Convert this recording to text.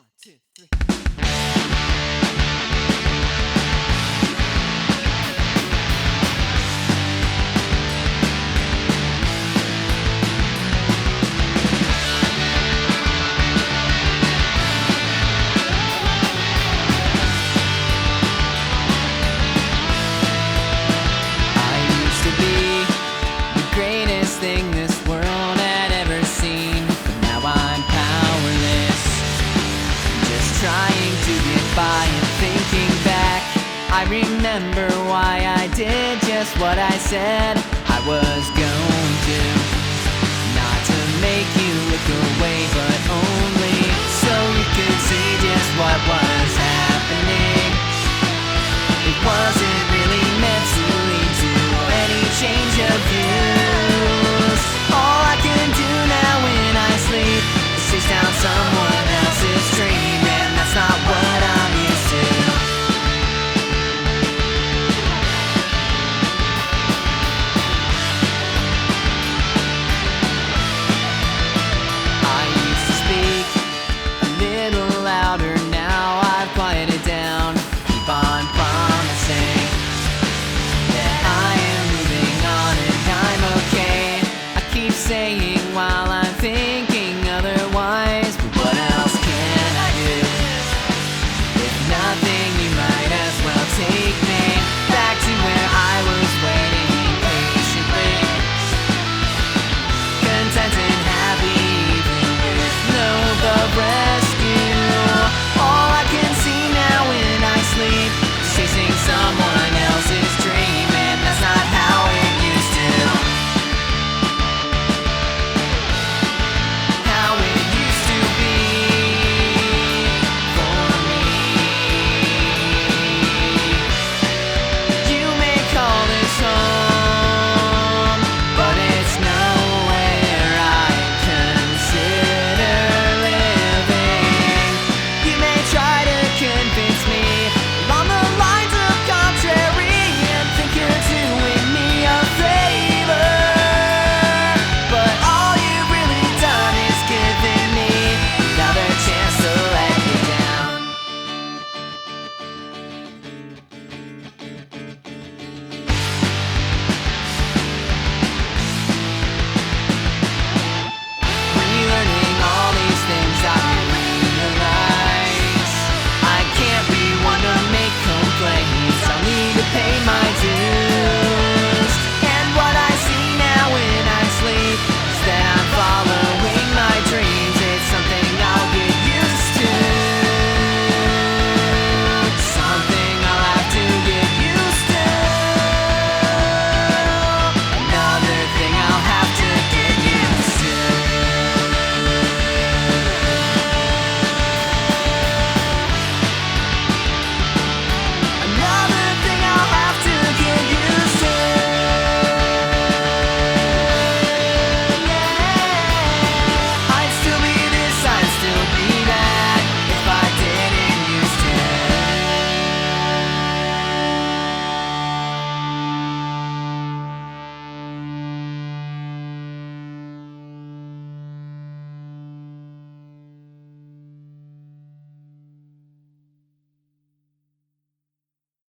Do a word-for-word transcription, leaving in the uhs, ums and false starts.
One, two, three. I used to be the greatest thing this world had ever seen, but now I'm powerless, just trying to get by. And thinking back, I remember why I did just what I said I was going to. Not to make you look away, but only so you could see just what was